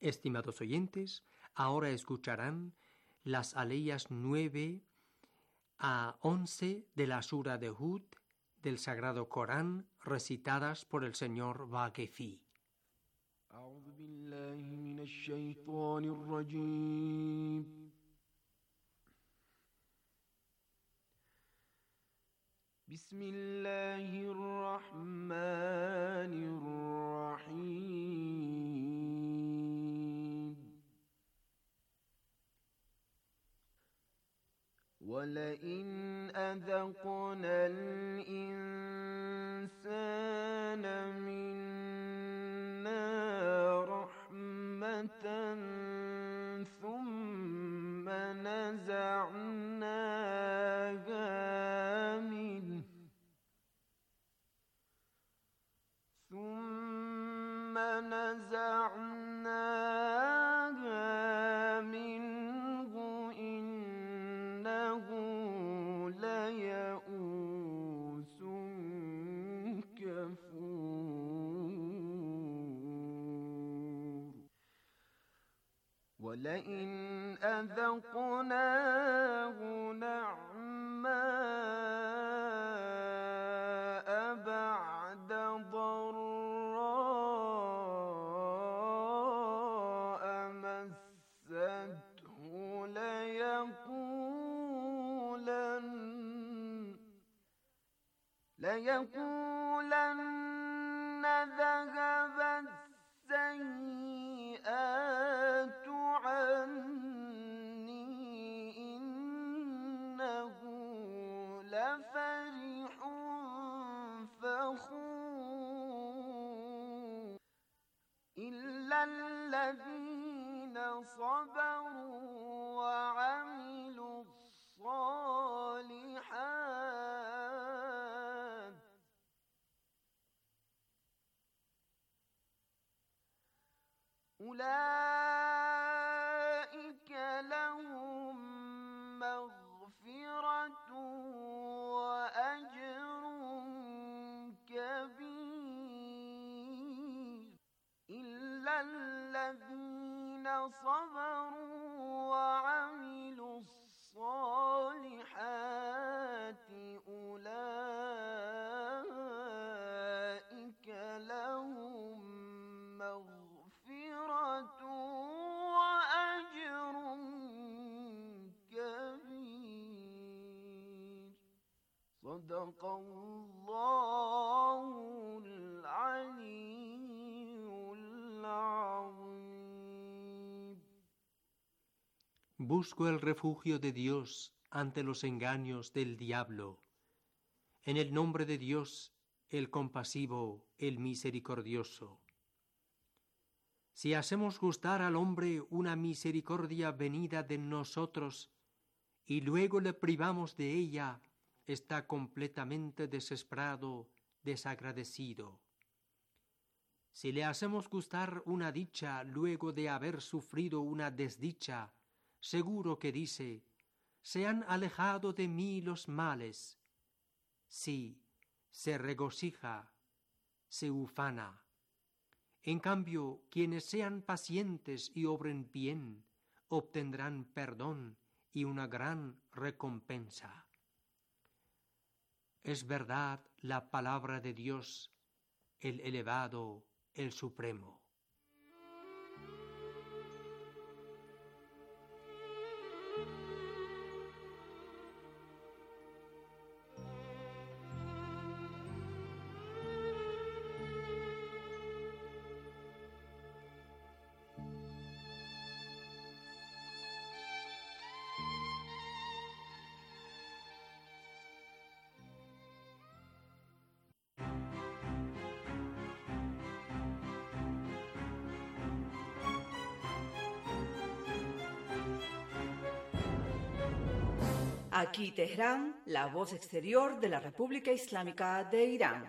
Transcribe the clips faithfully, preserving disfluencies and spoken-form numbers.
Estimados oyentes, ahora escucharán las aleyas nueve a once de la Sura de Hud del Sagrado Corán, recitadas por el señor Vaquefi. أعوذ بالله من الشيطان الرجيم. بسم الله الرحمن الرحيم. ولئن أذقنا الإنسان منا رحمة ثم نزعناها منه ثم نزعناها منه إنه ليئوس كفور. ولئن أذقناه نعماء بعد ضراء مسته ليقولن ليقولن ذهب السيئات عني إنه لفرح فخور. إلا الذين صبروا وعملوا الصالحات أولئك لهم مغفرة وأجر كبير. إلا الذين صبروا وعملوا الصالحات أولئك لهم مغفرة وأجر كبير. صدق الله العلي العظيم. Busco el refugio de Dios ante los engaños del diablo. En el nombre de Dios, el compasivo, el misericordioso. Si hacemos gustar al hombre una misericordia venida de nosotros y luego le privamos de ella, está completamente desesperado, desagradecido. Si le hacemos gustar una dicha luego de haber sufrido una desdicha, seguro que dice: se han alejado de mí los males. Sí, se regocija, se ufana. En cambio, quienes sean pacientes y obren bien, obtendrán perdón y una gran recompensa. Es verdad la palabra de Dios, el elevado, el supremo. Aquí Teherán, la voz exterior de la República Islámica de Irán.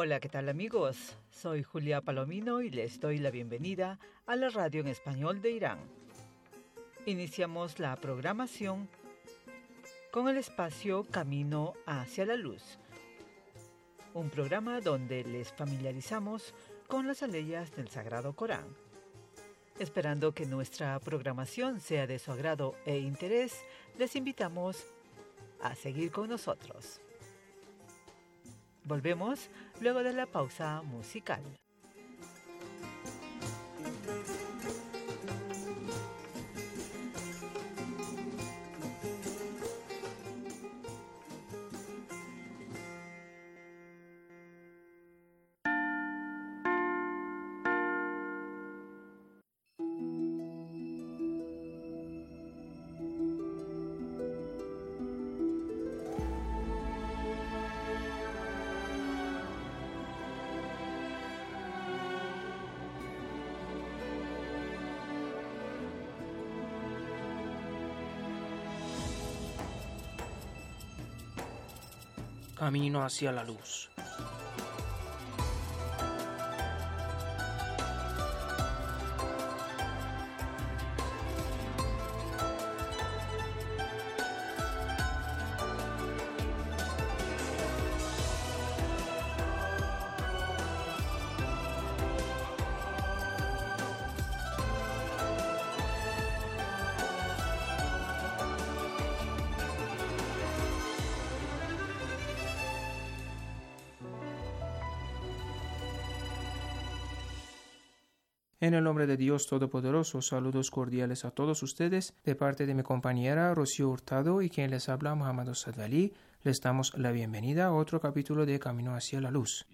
Hola, ¿qué tal amigos? Soy Julia Palomino y les doy la bienvenida a la radio en español de Irán. Iniciamos la programación con el espacio Camino hacia la Luz, un programa donde les familiarizamos con las aleyas del Sagrado Corán. Esperando que nuestra programación sea de su agrado e interés, les invitamos a seguir con nosotros. Volvemos luego de la pausa musical. Camino hacia la luz. En el nombre de Dios Todopoderoso, saludos cordiales a todos ustedes de parte de mi compañera Rocío Hurtado y quien les habla Muhammad Osadali. Les damos la bienvenida a otro capítulo de Camino hacia la Luz.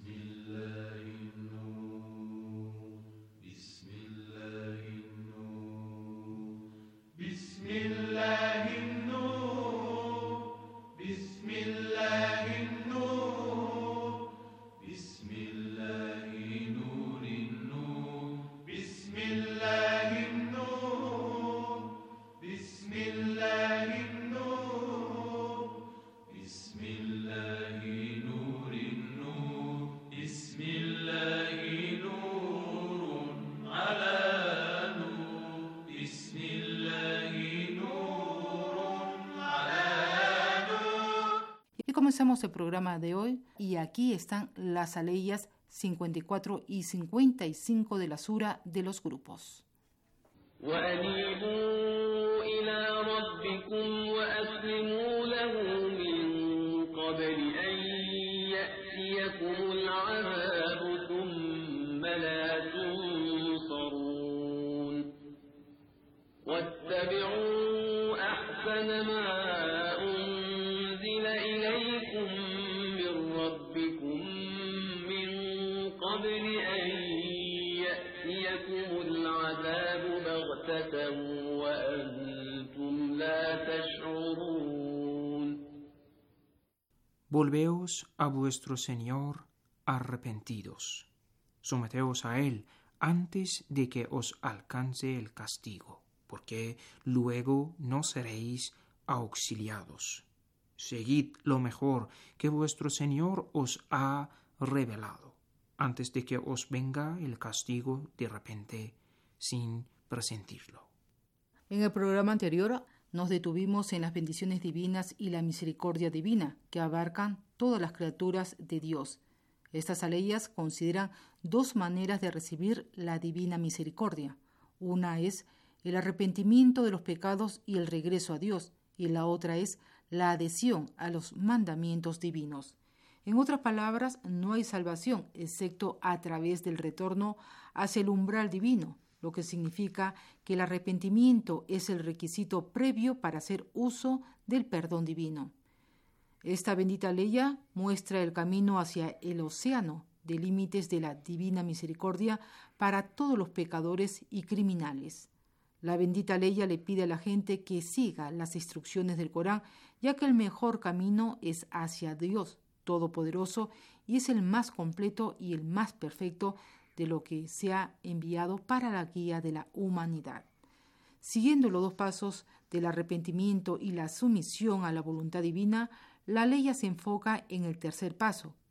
Comenzamos el programa de hoy y aquí están las aleyas cincuenta y cuatro y cincuenta y cinco de la sura de los grupos. وأنيبوا إلى ربكم وأسلموا له من قبل أن يأتيكم العذاب ثم لا تنصرون واتبعوا أحسن ما أنزل إليكم من ربكم من قبل أن يأتيكم العذاب بغتة وأنتم لا تشعرون. Volveos a vuestro Señor arrepentidos. Someteos a Él antes de que os alcance el castigo, porque luego no seréis auxiliados. Seguid lo mejor que vuestro Señor os ha revelado, antes de que os venga el castigo de repente sin presentirlo. En el programa anterior nos detuvimos en las bendiciones divinas y la misericordia divina que abarcan todas las criaturas de Dios. Estas aleyas consideran dos maneras de recibir la divina misericordia. Una es el arrepentimiento de los pecados y el regreso a Dios, y la otra es la adhesión a los mandamientos divinos. En otras palabras, no hay salvación excepto a través del retorno hacia el umbral divino, lo que significa que el arrepentimiento es el requisito previo para hacer uso del perdón divino. Esta bendita leya muestra el camino hacia el océano de límites de la divina misericordia para todos los pecadores y criminales. La bendita leya le pide a la gente que siga las instrucciones del Corán, ya que el mejor camino es hacia Dios Todopoderoso y es el más completo y el más perfecto de lo que se ha enviado para la guía de la humanidad. Siguiendo los dos pasos del arrepentimiento y la sumisión a la voluntad divina, la ley se enfoca en el tercer paso,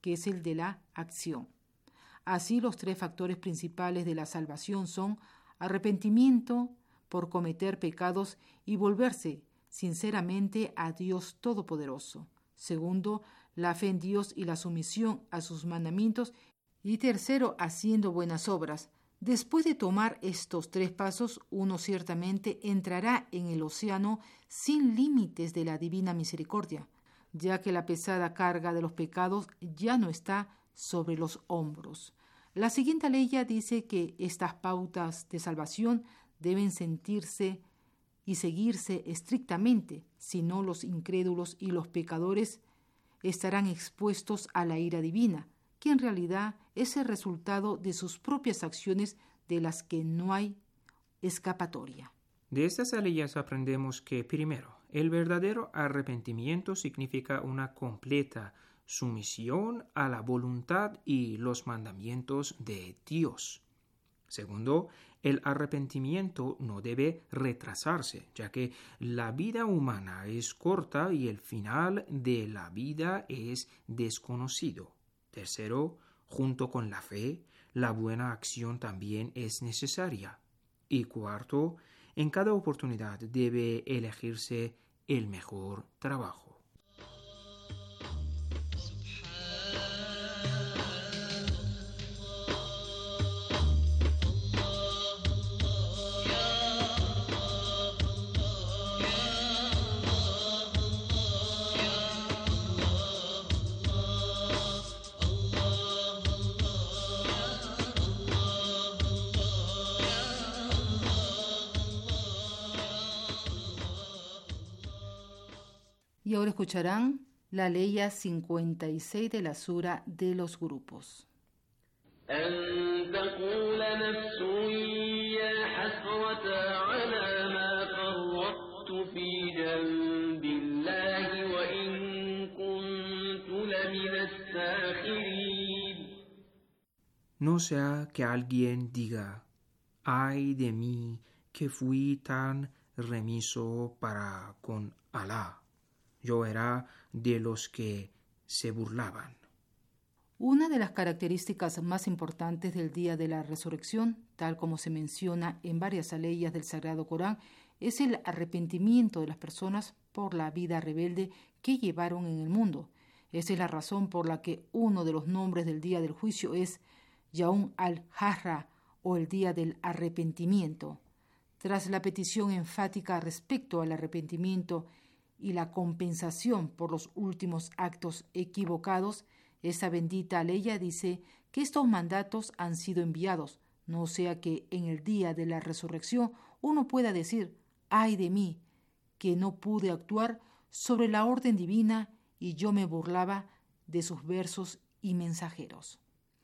que es el de la acción. Así, los tres factores principales de la salvación son arrepentimiento por cometer pecados y volverse sinceramente a Dios Todopoderoso. Segundo, la fe en Dios y la sumisión a sus mandamientos. Y tercero, haciendo buenas obras. Después de tomar estos tres pasos, uno ciertamente entrará en el océano sin límites de la divina misericordia, ya que la pesada carga de los pecados ya no está sobre los hombros. La siguiente ley ya dice que estas pautas de salvación deben sentirse y seguirse estrictamente, si no los incrédulos y los pecadores estarán expuestos a la ira divina, que en realidad es el resultado de sus propias acciones de las que no hay escapatoria. De estas leyes aprendemos que, primero, el verdadero arrepentimiento significa una completa sumisión a la voluntad y los mandamientos de Dios. Segundo, el arrepentimiento no debe retrasarse, ya que la vida humana es corta y el final de la vida es desconocido. Tercero, junto con la fe, la buena acción también es necesaria. Y cuarto, en cada oportunidad debe elegirse el mejor trabajo. Y ahora escucharán la ley cincuenta y seis de la sura de los grupos. أن تقول نفس يا حسرة على ما فرطت في جنب الله وإن كنت لمن الساخرين. No sea que alguien diga, ay de mí que fui tan remiso para con Alá. Yo era de los que se burlaban. Una de las características más importantes del día de la resurrección, tal como se menciona en varias aleyas del Sagrado Corán, es el arrepentimiento de las personas por la vida rebelde que llevaron en el mundo. Esa es la razón por la que uno de los nombres del día del juicio es Yaum al-Harra, o el día del arrepentimiento. Tras la petición enfática respecto al arrepentimiento y la compensación por los últimos actos equivocados, esta bendita aleya dice que estos mandatos han sido enviados, no sea que en el día de la resurrección uno pueda decir, ay de mí, que no pude actuar sobre la orden divina y yo me burlaba de sus versos y mensajeros.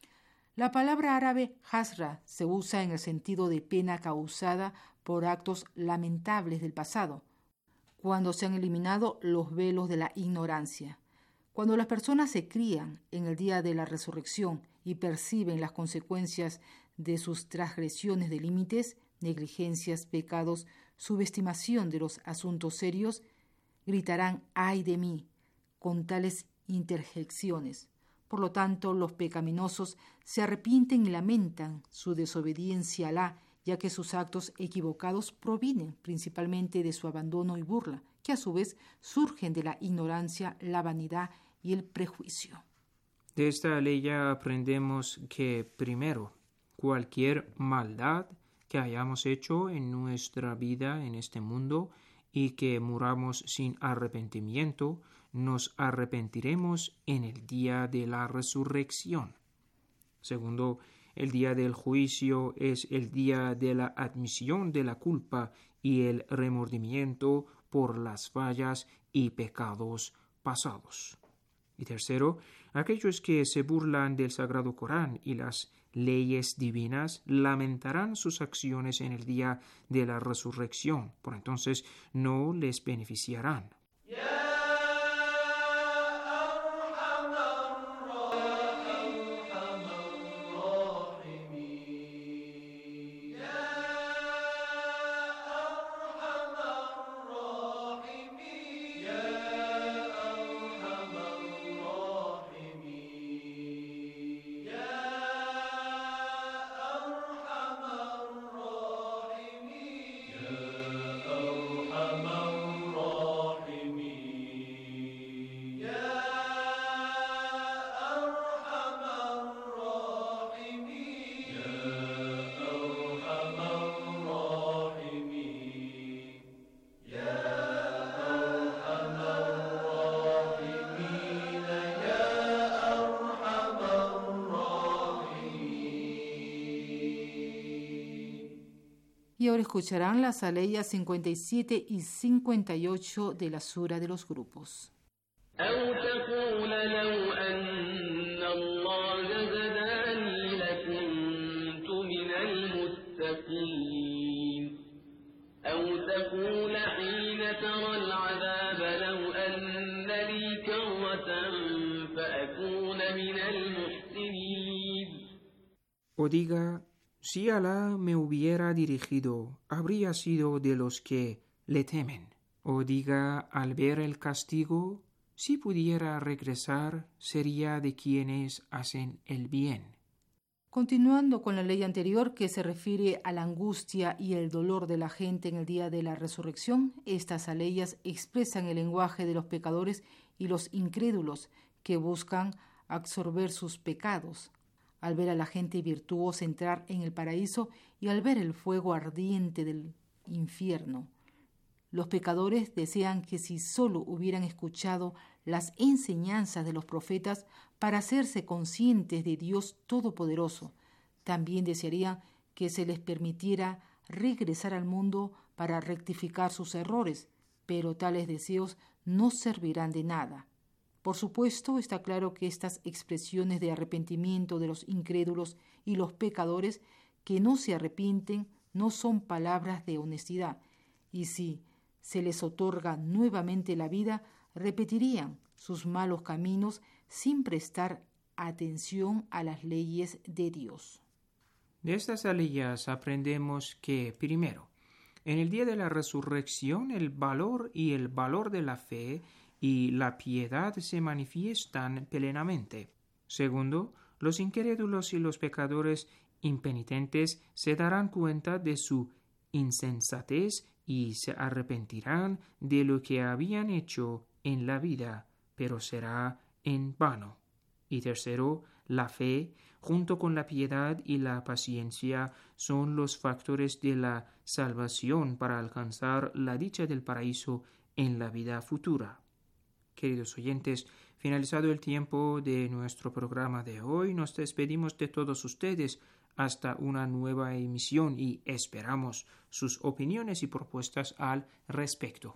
La palabra árabe hasra se usa en el sentido de pena causada por actos lamentables del pasado, cuando se han eliminado los velos de la ignorancia. Cuando las personas se crían en el día de la resurrección y perciben las consecuencias de sus transgresiones de límites, negligencias, pecados, subestimación de los asuntos serios, gritarán ¡ay de mí!, con tales interjecciones. Por lo tanto, los pecaminosos se arrepienten y lamentan su desobediencia a Alá, ya que sus actos equivocados provienen principalmente de su abandono y burla, que a su vez surgen de la ignorancia, la vanidad y el prejuicio. De esta ley ya aprendemos que, primero, cualquier maldad que hayamos hecho en nuestra vida en este mundo y que muramos sin arrepentimiento, nos arrepentiremos en el día de la resurrección. Segundo, el día del juicio es el día de la admisión de la culpa y el remordimiento por las fallas y pecados pasados. Y tercero, aquellos que se burlan del Sagrado Corán y las leyes divinas lamentarán sus acciones en el día de la resurrección, por entonces no les beneficiarán. Y ahora escucharán las aleyas cincuenta y siete y cincuenta y ocho de la Sura de los Grupos. أو تقول لو أن الله هداني لكنت من المتقين أو تقول حين ترى العذاب لو أن لي كرة فأكون من المحسنين. O diga, si Alá me hubiera dirigido, habría sido de los que le temen. O diga, al ver el castigo, si pudiera regresar, sería de quienes hacen el bien. Continuando con la ley anterior que se refiere a la angustia y el dolor de la gente en el día de la resurrección, estas aleyas expresan el lenguaje de los pecadores y los incrédulos que buscan absorber sus pecados. Al ver a la gente virtuosa entrar en el paraíso y al ver el fuego ardiente del infierno, los pecadores desean que si solo hubieran escuchado las enseñanzas de los profetas para hacerse conscientes de Dios Todopoderoso, también desearían que se les permitiera regresar al mundo para rectificar sus errores, pero tales deseos no servirán de nada. Por supuesto, está claro que estas expresiones de arrepentimiento de los incrédulos y los pecadores que no se arrepienten no son palabras de honestidad, y si se les otorga nuevamente la vida, repetirían sus malos caminos sin prestar atención a las leyes de Dios. De estas aleyas aprendemos que, primero, en el día de la resurrección el valor y el valor de la fe y la piedad se manifiestan plenamente. Segundo, los incrédulos y los pecadores impenitentes se darán cuenta de su insensatez y se arrepentirán de lo que habían hecho en la vida, pero será en vano. Y tercero, la fe, junto con la piedad y la paciencia, son los factores de la salvación para alcanzar la dicha del paraíso en la vida futura. Queridos oyentes, finalizado el tiempo de nuestro programa de hoy, nos despedimos de todos ustedes hasta una nueva emisión y esperamos sus opiniones y propuestas al respecto.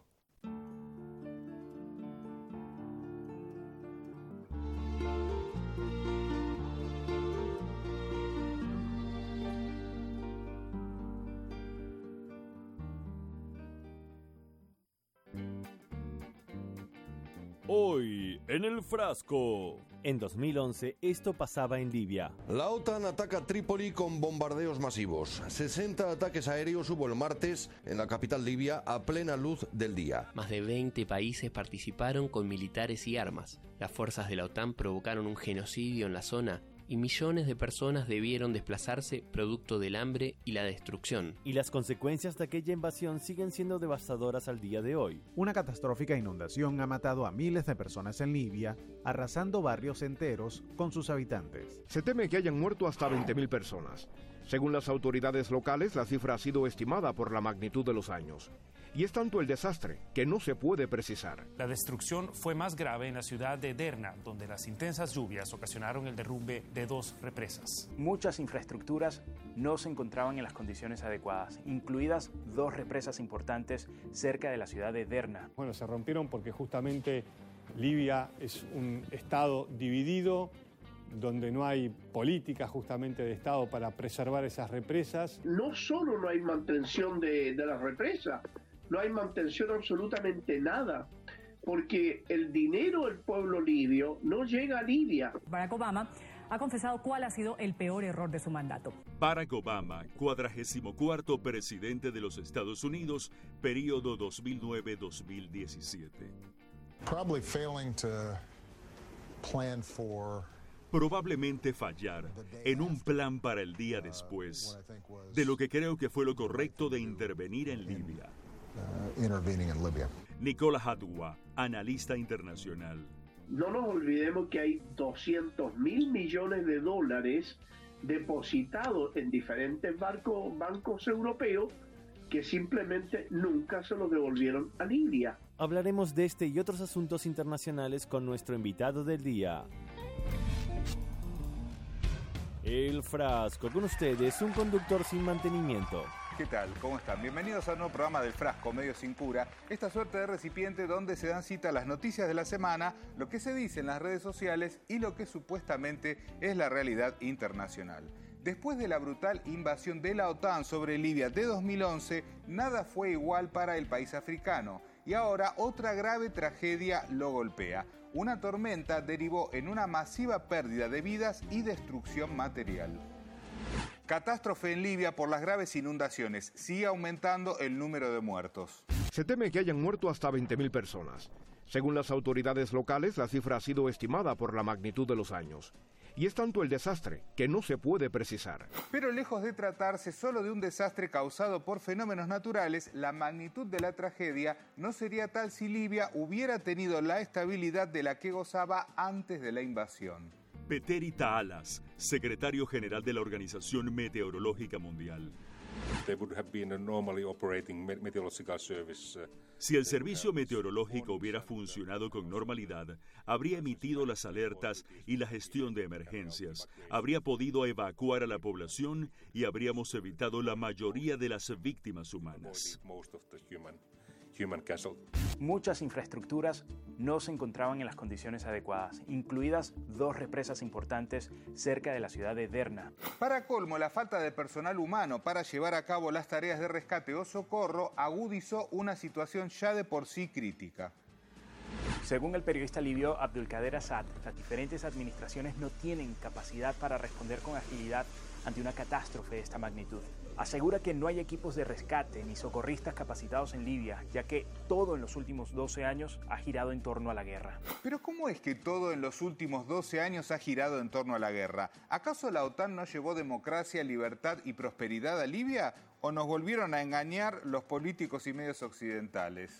Hoy en el frasco. En dos mil once esto pasaba en Libia. La OTAN ataca Trípoli con bombardeos masivos. sesenta ataques aéreos hubo el martes en la capital libia a plena luz del día. Más de veinte países participaron con militares y armas. Las fuerzas de la OTAN provocaron un genocidio en la zona y millones de personas debieron desplazarse producto del hambre y la destrucción. Y las consecuencias de aquella invasión siguen siendo devastadoras al día de hoy. Una catastrófica inundación ha matado a miles de personas en Libia, arrasando barrios enteros con sus habitantes. Se teme que hayan muerto hasta veinte mil personas. Según las autoridades locales, la cifra ha sido estimada por la magnitud de los daños. Y es tanto el desastre que no se puede precisar. La destrucción fue más grave en la ciudad de Derna, donde las intensas lluvias ocasionaron el derrumbe de dos represas. Muchas infraestructuras no se encontraban en las condiciones adecuadas, incluidas dos represas importantes cerca de la ciudad de Derna. Bueno, se rompieron porque justamente Libia es un estado dividido, donde no hay política justamente de Estado para preservar esas represas. No solo no hay mantención de, de las represas, no hay mantención absolutamente nada, porque el dinero del pueblo libio no llega a Libia. Barack Obama ha confesado cuál ha sido el peor error de su mandato. Barack Obama, cuadragésimo cuarto presidente de los Estados Unidos, periodo dos mil nueve a dos mil diecisiete. Probably failing to plan for Probablemente fallar en un plan para el día después de lo que creo que fue lo correcto de intervenir en Libia. Nicola Hadwa, analista internacional. No nos olvidemos que hay doscientos mil millones de dólares depositados en diferentes barcos, bancos europeos que simplemente nunca se los devolvieron a Libia. Hablaremos de este y otros asuntos internacionales con nuestro invitado del día. El Frasco, con ustedes, un conductor sin mantenimiento. ¿Qué tal? ¿Cómo están? Bienvenidos a un nuevo programa del Frasco, Medio Sin Cura. Esta suerte de recipiente donde se dan cita las noticias de la semana, lo que se dice en las redes sociales y lo que supuestamente es la realidad internacional. Después de la brutal invasión de la OTAN sobre Libia de dos mil once, nada fue igual para el país africano. Y ahora otra grave tragedia lo golpea. Una tormenta derivó en una masiva pérdida de vidas y destrucción material. Catástrofe en Libia por las graves inundaciones. Sigue aumentando el número de muertos. Se teme que hayan muerto hasta veinte mil personas. Según las autoridades locales, la cifra ha sido estimada por la magnitud de los años. Y es tanto el desastre que no se puede precisar. Pero lejos de tratarse solo de un desastre causado por fenómenos naturales, la magnitud de la tragedia no sería tal si Libia hubiera tenido la estabilidad de la que gozaba antes de la invasión. Petteri Taalas, secretario general de la Organización Meteorológica Mundial. Si el servicio meteorológico hubiera funcionado con normalidad, habría emitido las alertas y la gestión de emergencias, habría podido evacuar a la población y habríamos evitado la mayoría de las víctimas humanas. Muchas infraestructuras no se encontraban en las condiciones adecuadas, incluidas dos represas importantes cerca de la ciudad de Derna. Para colmo, la falta de personal humano para llevar a cabo las tareas de rescate o socorro agudizó una situación ya de por sí crítica. Según el periodista libio Abdulkader Assad, las diferentes administraciones no tienen capacidad para responder con agilidad ante una catástrofe de esta magnitud. Asegura que no hay equipos de rescate ni socorristas capacitados en Libia, ya que todo en los últimos doce años ha girado en torno a la guerra. Pero ¿cómo es que todo en los últimos doce años ha girado en torno a la guerra? ¿Acaso la OTAN no llevó democracia, libertad y prosperidad a Libia? ¿O nos volvieron a engañar los políticos y medios occidentales?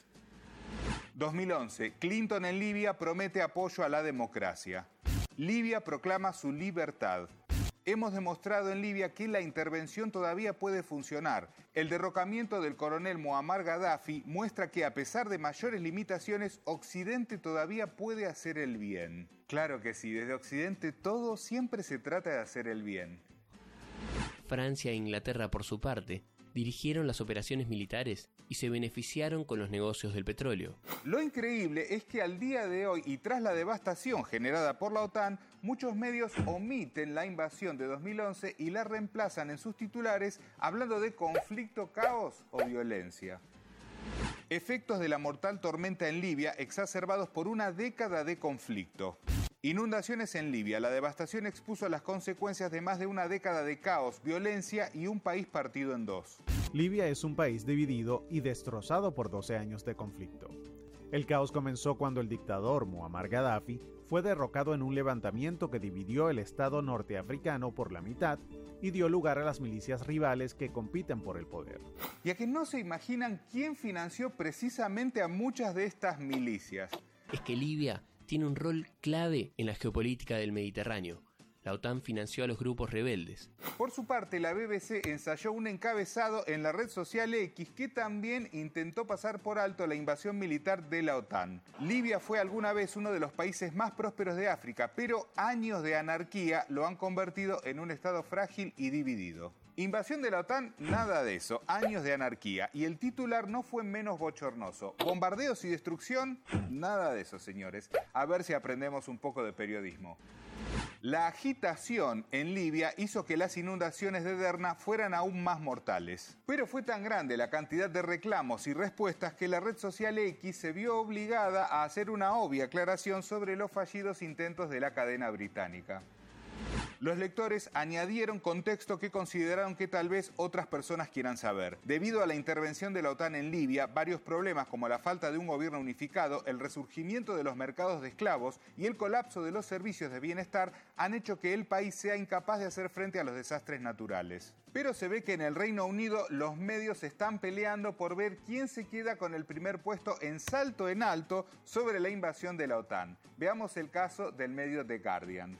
dos mil once. Clinton en Libia promete apoyo a la democracia. Libia proclama su libertad. Hemos demostrado en Libia que la intervención todavía puede funcionar. El derrocamiento del coronel Muammar Gaddafi muestra que a pesar de mayores limitaciones, Occidente todavía puede hacer el bien. Claro que sí, desde Occidente todo siempre se trata de hacer el bien. Francia e Inglaterra, por su parte, dirigieron las operaciones militares y se beneficiaron con los negocios del petróleo. Lo increíble es que al día de hoy y tras la devastación generada por la OTAN, muchos medios omiten la invasión de dos mil once y la reemplazan en sus titulares hablando de conflicto, caos o violencia. Efectos de la mortal tormenta en Libia exacerbados por una década de conflicto. Inundaciones en Libia. La devastación expuso las consecuencias de más de una década de caos, violencia y un país partido en dos. Libia es un país dividido y destrozado por doce años de conflicto. El caos comenzó cuando el dictador Muammar Gaddafi fue derrocado en un levantamiento que dividió el Estado norteafricano por la mitad y dio lugar a las milicias rivales que compiten por el poder. Y a que no se imaginan quién financió precisamente a muchas de estas milicias. Es que Libia tiene un rol clave en la geopolítica del Mediterráneo. La OTAN financió a los grupos rebeldes. Por su parte, la B B C ensayó un encabezado en la red social X que también intentó pasar por alto la invasión militar de la OTAN. Libia fue alguna vez uno de los países más prósperos de África, pero años de anarquía lo han convertido en un estado frágil y dividido. Invasión de la OTAN, nada de eso, años de anarquía. Y el titular no fue menos bochornoso. Bombardeos y destrucción, nada de eso, señores. A ver si aprendemos un poco de periodismo. La agitación en Libia hizo que las inundaciones de Derna fueran aún más mortales. Pero fue tan grande la cantidad de reclamos y respuestas que la red social X se vio obligada a hacer una obvia aclaración sobre los fallidos intentos de la cadena británica. Los lectores añadieron contexto que consideraron que tal vez otras personas quieran saber. Debido a la intervención de la OTAN en Libia, varios problemas como la falta de un gobierno unificado, el resurgimiento de los mercados de esclavos y el colapso de los servicios de bienestar han hecho que el país sea incapaz de hacer frente a los desastres naturales. Pero se ve que en el Reino Unido los medios están peleando por ver quién se queda con el primer puesto en salto en alto sobre la invasión de la OTAN. Veamos el caso del medio The Guardian.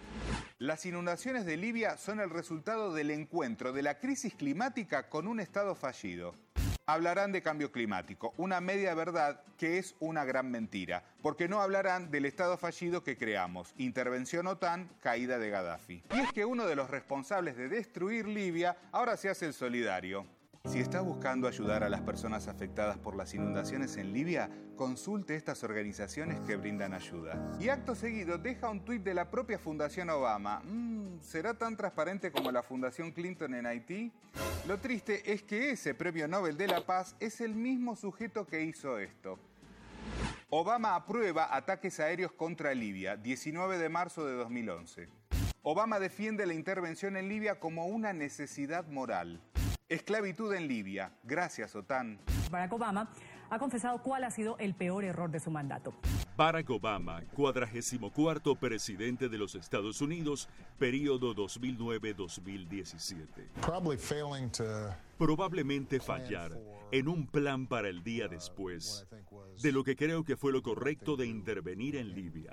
Las inundaciones de Libia son el resultado del encuentro de la crisis climática con un Estado fallido. hablarán de cambio climático, una media verdad que es una gran mentira, porque no hablarán del estado fallido que creamos, intervención OTAN, caída de Gaddafi. Y es que uno de los responsables de destruir Libia ahora se hace el solidario. Si está buscando ayudar a las personas afectadas por las inundaciones en Libia, consulte estas organizaciones que brindan ayuda. Y acto seguido deja un tuit de la propia Fundación Obama. Mm, ¿Será tan transparente como la Fundación Clinton en Haití? Lo triste es que ese premio Nobel de la Paz es el mismo sujeto que hizo esto. Obama aprueba ataques aéreos contra Libia, diecinueve de marzo de dos mil once. Obama defiende la intervención en Libia como una necesidad moral. Esclavitud en Libia. Gracias, OTAN. Barack Obama ha confesado cuál ha sido el peor error de su mandato. Barack Obama, cuadragésimo cuarto presidente de los Estados Unidos, periodo dos mil nueve a dos mil diecisiete. Probablemente fallar en un plan para el día después de lo que creo que fue lo correcto de intervenir en Libia.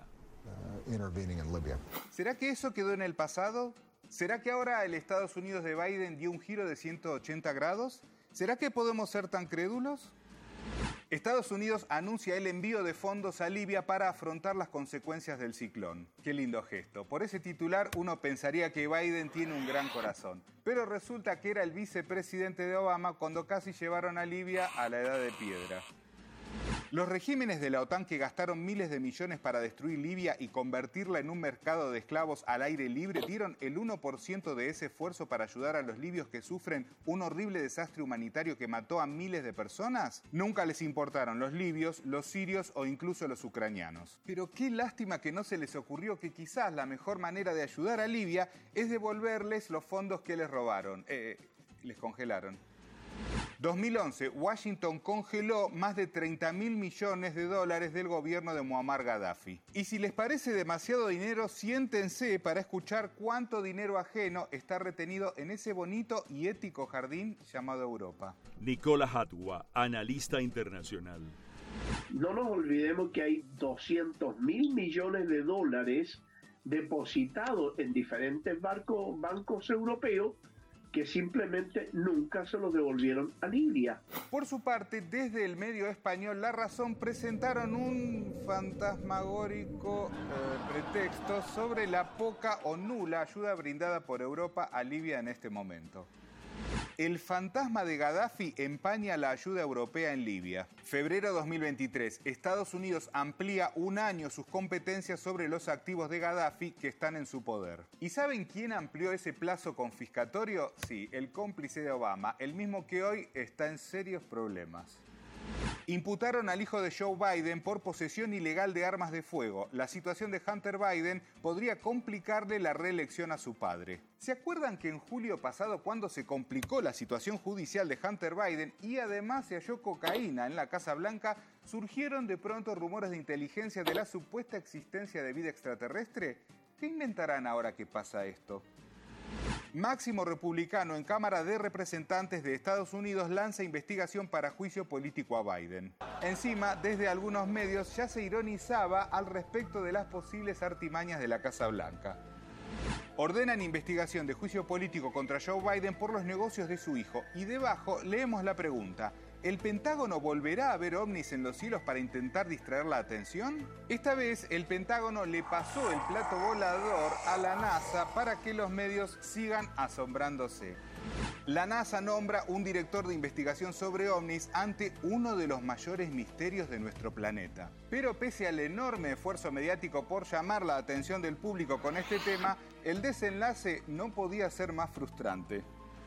¿Será que eso quedó en el pasado? ¿Será que ahora el Estados Unidos de Biden dio un giro de ciento ochenta grados? ¿Será que podemos ser tan crédulos? Estados Unidos anuncia el envío de fondos a Libia para afrontar las consecuencias del ciclón. Qué lindo gesto. Por ese titular uno pensaría que Biden tiene un gran corazón. Pero resulta que era el vicepresidente de Obama cuando casi llevaron a Libia a la edad de piedra. Los regímenes de la OTAN que gastaron miles de millones para destruir Libia y convertirla en un mercado de esclavos al aire libre dieron el uno por ciento de ese esfuerzo para ayudar a los libios que sufren un horrible desastre humanitario que mató a miles de personas. Nunca les importaron los libios, los sirios o incluso los ucranianos. Pero qué lástima que no se les ocurrió que quizás la mejor manera de ayudar a Libia es devolverles los fondos que les robaron, eh, les congelaron. dos mil once, Washington congeló más de treinta mil millones de dólares del gobierno de Muammar Gaddafi. Y si les parece demasiado dinero, siéntense para escuchar cuánto dinero ajeno está retenido en ese bonito y ético jardín llamado Europa. Nicola Hatwa, analista internacional. No nos olvidemos que hay doscientos mil millones de dólares depositados en diferentes barcos, bancos europeos que simplemente nunca se los devolvieron a Libia. Por su parte, desde el medio español La Razón presentaron un fantasmagórico eh, pretexto sobre la poca o nula ayuda brindada por Europa a Libia en este momento. El fantasma de Gaddafi empaña la ayuda europea en Libia. Febrero dos mil veintitrés. Estados Unidos amplía un año sus competencias sobre los activos de Gaddafi que están en su poder. ¿Y saben quién amplió ese plazo confiscatorio? Sí, el cómplice de Obama, el mismo que hoy está en serios problemas. Imputaron al hijo de Joe Biden por posesión ilegal de armas de fuego. La situación de Hunter Biden podría complicarle la reelección a su padre. ¿Se acuerdan que en julio pasado, cuando se complicó la situación judicial de Hunter Biden y además se halló cocaína en la Casa Blanca, surgieron de pronto rumores de inteligencia de la supuesta existencia de vida extraterrestre? ¿Qué inventarán ahora que pasa esto? Máximo republicano en Cámara de Representantes de Estados Unidos lanza investigación para juicio político a Biden. Encima, desde algunos medios ya se ironizaba al respecto de las posibles artimañas de la Casa Blanca. Ordenan investigación de juicio político contra Joe Biden por los negocios de su hijo. Y debajo leemos la pregunta: ¿el Pentágono volverá a ver ovnis en los cielos para intentar distraer la atención? Esta vez el Pentágono le pasó el plato volador a la NASA para que los medios sigan asombrándose. La NASA nombra un director de investigación sobre ovnis ante uno de los mayores misterios de nuestro planeta. Pero pese al enorme esfuerzo mediático por llamar la atención del público con este tema, el desenlace no podía ser más frustrante.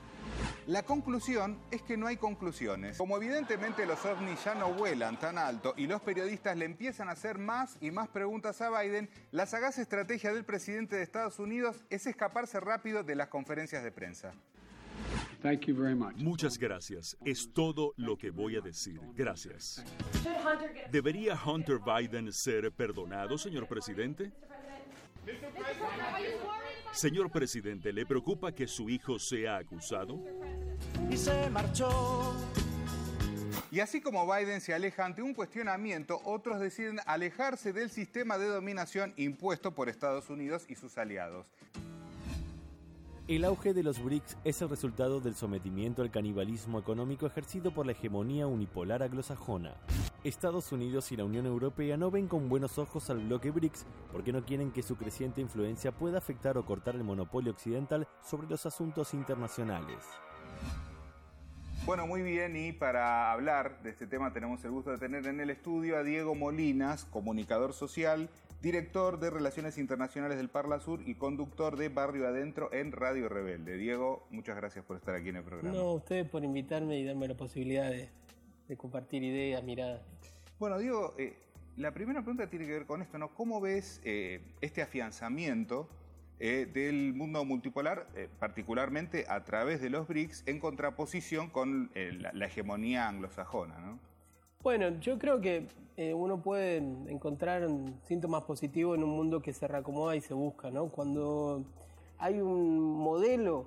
La conclusión es que no hay conclusiones. Como evidentemente los ovnis ya no vuelan tan alto y los periodistas le empiezan a hacer más y más preguntas a Biden, la sagaz estrategia del presidente de Estados Unidos es escaparse rápido de las conferencias de prensa. Thank you very much. Muchas gracias. Es todo lo que voy a decir. Gracias. ¿Debería Hunter Biden ser perdonado, señor presidente? Señor presidente, ¿le preocupa que su hijo sea acusado? Y se marchó. Y así como Biden se aleja ante un cuestionamiento, otros deciden alejarse del sistema de dominación impuesto por Estados Unidos y sus aliados. El auge de los B R I C S es el resultado del sometimiento al canibalismo económico ejercido por la hegemonía unipolar anglosajona. Estados Unidos y la Unión Europea no ven con buenos ojos al bloque B R I C S porque no quieren que su creciente influencia pueda afectar o cortar el monopolio occidental sobre los asuntos internacionales. Bueno, muy bien, y para hablar de este tema tenemos el gusto de tener en el estudio a Diego Molinas, comunicador social, director de Relaciones Internacionales del Parla Sur y conductor de Barrio Adentro en Radio Rebelde. Diego, muchas gracias por estar aquí en el programa. No, a ustedes por invitarme y darme la posibilidad de, de compartir ideas, miradas. Bueno, Diego, eh, la primera pregunta tiene que ver con esto, ¿no? ¿Cómo ves eh, este afianzamiento eh, del mundo multipolar, eh, particularmente a través de los B R I C S, en contraposición con eh, la, la hegemonía anglosajona, ¿no? Bueno, yo creo que eh, uno puede encontrar síntomas positivos en un mundo que se reacomoda y se busca, ¿no? Cuando hay un modelo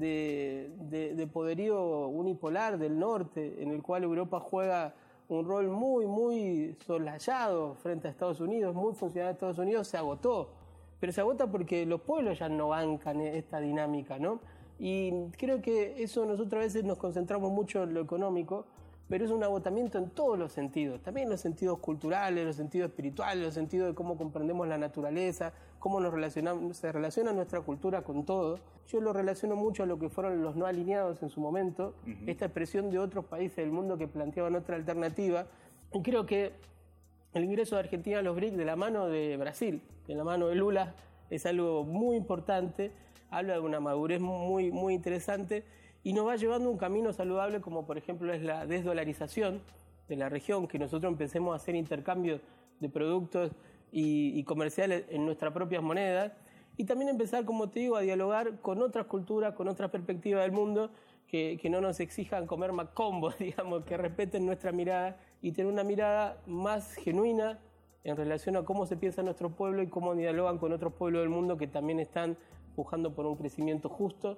de, de, de poderío unipolar del norte en el cual Europa juega un rol muy, muy soslayado frente a Estados Unidos, muy funcional a Estados Unidos, se agotó. Pero se agota porque los pueblos ya no bancan esta dinámica, ¿no? Y creo que eso nosotros a veces nos concentramos mucho en lo económico, pero es un agotamiento en todos los sentidos, también en los sentidos culturales, los sentidos espirituales, los sentidos de cómo comprendemos la naturaleza, cómo nos relacionamos, se relaciona nuestra cultura con todo. Yo lo relaciono mucho a lo que fueron los no alineados en su momento, uh-huh. esta expresión de otros países del mundo que planteaban otra alternativa, y creo que el ingreso de Argentina a los B R I C S de la mano de Brasil, de la mano de Lula, es algo muy importante, habla de una madurez muy, muy interesante, y nos va llevando un camino saludable como por ejemplo es la desdolarización de la región, que nosotros empecemos a hacer intercambios de productos y, y comerciales en nuestras propias monedas, y también empezar, como te digo, a dialogar con otras culturas, con otras perspectivas del mundo, que, que no nos exijan comer macombo, digamos, que respeten nuestra mirada y tener una mirada más genuina en relación a cómo se piensa nuestro pueblo y cómo dialogan con otros pueblos del mundo que también están pujando por un crecimiento justo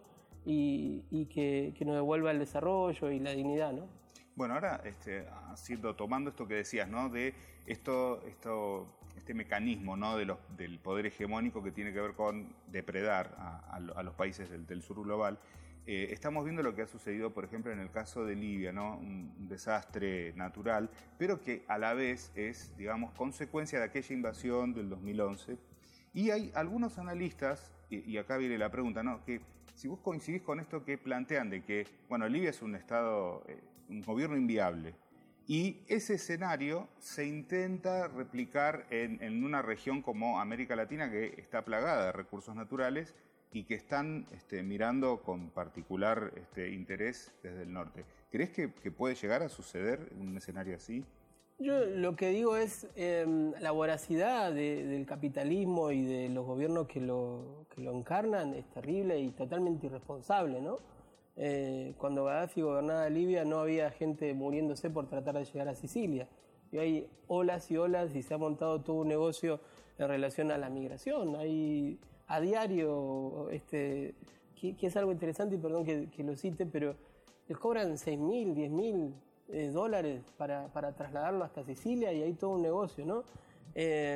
y, y que, que nos devuelva el desarrollo y la dignidad, ¿no? Bueno, ahora este, haciendo, tomando esto que decías, ¿no? De esto, esto, este mecanismo, ¿no? De los, del poder hegemónico que tiene que ver con depredar a, a, a los países del, del sur global. Eh, estamos viendo lo que ha sucedido, por ejemplo, en el caso de Libia, ¿no? Un, un desastre natural, pero que a la vez es, digamos, consecuencia de aquella invasión del dos mil once. Y hay algunos analistas, y, y acá viene la pregunta, ¿no? Que si vos coincidís con esto que plantean de que, bueno, Libia es un estado, eh, un gobierno inviable, y ese escenario se intenta replicar en, en una región como América Latina, que está plagada de recursos naturales y que están este, mirando con particular este, interés desde el norte. ¿Crees que, que puede llegar a suceder un escenario así? Yo lo que digo es eh, la voracidad de, del capitalismo y de los gobiernos que lo, que lo encarnan es terrible y totalmente irresponsable, ¿no? Eh, cuando Gaddafi gobernaba Libia no había gente muriéndose por tratar de llegar a Sicilia. Y hay olas y olas y se ha montado todo un negocio en relación a la migración. Hay a diario, este, que, que es algo interesante y perdón que, que lo cite, pero les cobran seis mil, diez mil Eh, dólares para, para trasladarlo hasta Sicilia y hay todo un negocio, ¿no? Eh,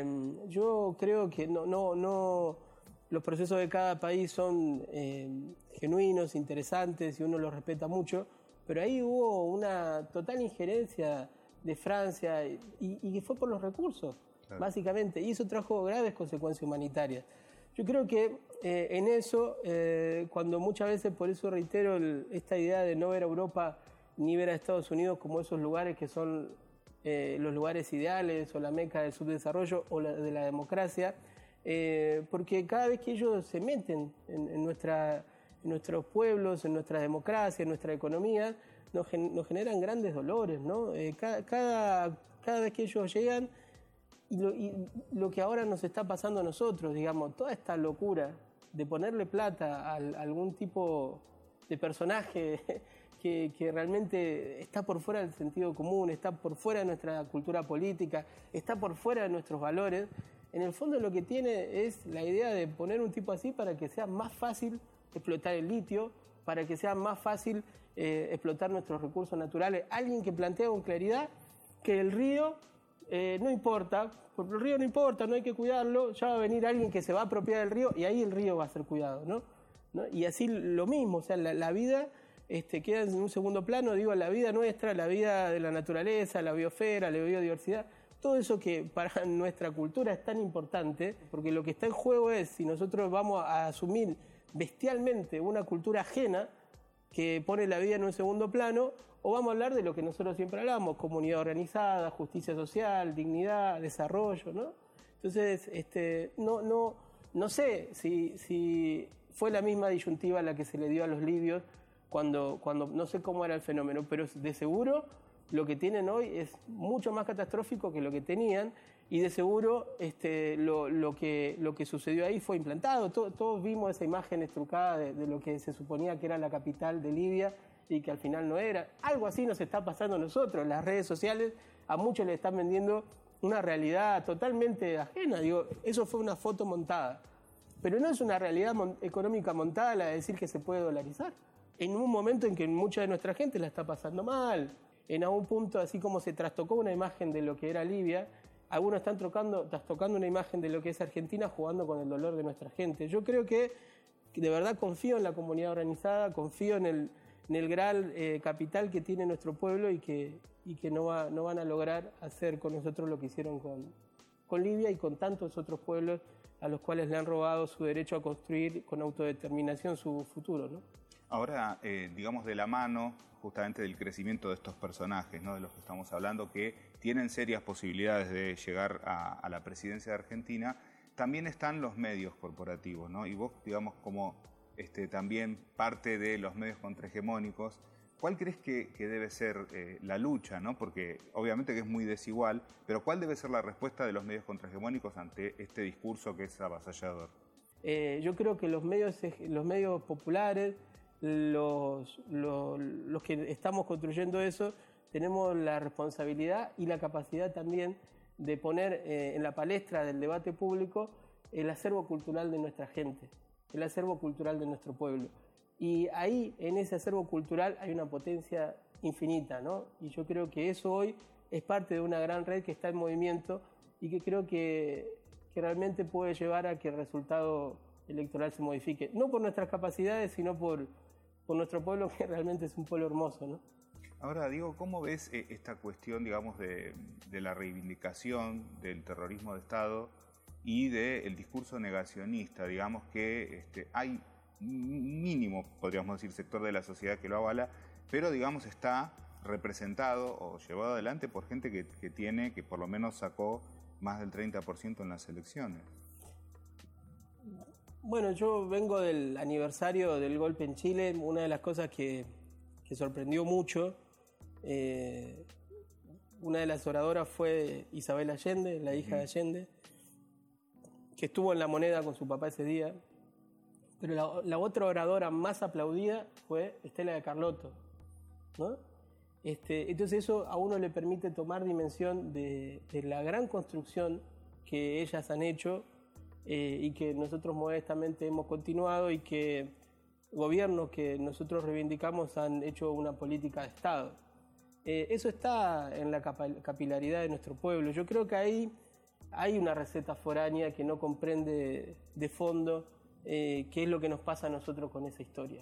yo creo que no, no, no, los procesos de cada país son eh, genuinos, interesantes y uno los respeta mucho, pero ahí hubo una total injerencia de Francia y, y que fue por los recursos, claro. Básicamente, y eso trajo graves consecuencias humanitarias. Yo creo que eh, en eso, eh, cuando muchas veces, por eso reitero el, esta idea de no ver a Europa ni ver a Estados Unidos como esos lugares que son eh, los lugares ideales o la meca del subdesarrollo o la, de la democracia, eh, porque cada vez que ellos se meten en, en, nuestra, en nuestros pueblos, en nuestra democracia, en nuestra economía, nos, gen, nos generan grandes dolores, ¿no? Eh, cada, cada, cada vez que ellos llegan, y lo, y lo que ahora nos está pasando a nosotros, digamos, toda esta locura de ponerle plata a, a algún tipo de personaje Que, que realmente está por fuera del sentido común, está por fuera de nuestra cultura política, está por fuera de nuestros valores. En el fondo lo que tiene es la idea de poner un tipo así para que sea más fácil explotar el litio, para que sea más fácil eh, explotar nuestros recursos naturales. Alguien que plantea con claridad que el río eh, no importa, porque el río no importa, no hay que cuidarlo, ya va a venir alguien que se va a apropiar del río y ahí el río va a ser cuidado, ¿no? ¿no? Y así lo mismo, o sea, la, la vida este, queda en un segundo plano, digo, la vida nuestra, la vida de la naturaleza, la biosfera, la biodiversidad, todo eso que para nuestra cultura es tan importante, porque lo que está en juego es si nosotros vamos a asumir bestialmente una cultura ajena que pone la vida en un segundo plano, o vamos a hablar de lo que nosotros siempre hablamos, comunidad organizada, justicia social, dignidad, desarrollo, ¿no? Entonces, este, no, no, no sé si, si fue la misma disyuntiva la que se le dio a los libios cuando, cuando no sé cómo era el fenómeno, pero de seguro lo que tienen hoy es mucho más catastrófico que lo que tenían, y de seguro este, lo, lo, que, lo que sucedió ahí fue implantado. Todo, todos vimos esa imagen estrucada de, de lo que se suponía que era la capital de Libia y que al final no era. Algo así nos está pasando a nosotros. Las redes sociales a muchos le están vendiendo una realidad totalmente ajena. Digo, eso fue una foto montada. Pero no es una realidad mon- económica montada la de decir que se puede dolarizar. En un momento en que mucha de nuestra gente la está pasando mal. En algún punto, así como se trastocó una imagen de lo que era Libia, algunos están trocando, trastocando una imagen de lo que es Argentina jugando con el dolor de nuestra gente. Yo creo que, que de verdad confío en la comunidad organizada, confío en el, en el gran eh, capital que tiene nuestro pueblo y que, y que no, va, no van a lograr hacer con nosotros lo que hicieron con, con Libia y con tantos otros pueblos a los cuales le han robado su derecho a construir con autodeterminación su futuro, ¿no? Ahora, eh, digamos, de la mano justamente del crecimiento de estos personajes, ¿no?, de los que estamos hablando, que tienen serias posibilidades de llegar a, a la presidencia de Argentina, también están los medios corporativos, ¿no? Y vos, digamos, como este, también parte de los medios contrahegemónicos, ¿cuál crees que, que debe ser eh, la lucha, ¿no? Porque obviamente que es muy desigual, pero ¿cuál debe ser la respuesta de los medios contrahegemónicos ante este discurso que es avasallador? Eh, yo creo que los medios, los medios populares, Los, los, los que estamos construyendo eso, tenemos la responsabilidad y la capacidad también de poner eh, en la palestra del debate público el acervo cultural de nuestra gente, el acervo cultural de nuestro pueblo. Y ahí, en ese acervo cultural, hay una potencia infinita, ¿no? Y yo creo que eso hoy es parte de una gran red que está en movimiento y que creo que, que realmente puede llevar a que el resultado electoral se modifique. No por nuestras capacidades, sino por... por nuestro pueblo, que realmente es un pueblo hermoso, ¿no? Ahora, Diego, ¿cómo ves eh, esta cuestión, digamos, de, de la reivindicación del terrorismo de Estado y del discurso negacionista? Digamos que este, hay un mínimo, podríamos decir, sector de la sociedad que lo avala, pero, digamos, está representado o llevado adelante por gente que, que tiene, que por lo menos sacó más del treinta por ciento en las elecciones. Bueno, yo vengo del aniversario del golpe en Chile. Una de las cosas que, que sorprendió mucho, eh, una de las oradoras fue Isabel Allende, la hija de Allende, que estuvo en La Moneda con su papá ese día. Pero la, la otra oradora más aplaudida fue Estela de Carlotto, ¿no? Este, entonces eso a uno le permite tomar dimensión de, de la gran construcción que ellas han hecho, Eh, y que nosotros modestamente hemos continuado, y que gobiernos que nosotros reivindicamos han hecho una política de Estado. Eh, eso está en la capilaridad de nuestro pueblo. Yo creo que ahí hay una receta foránea que no comprende de fondo eh, qué es lo que nos pasa a nosotros con esa historia.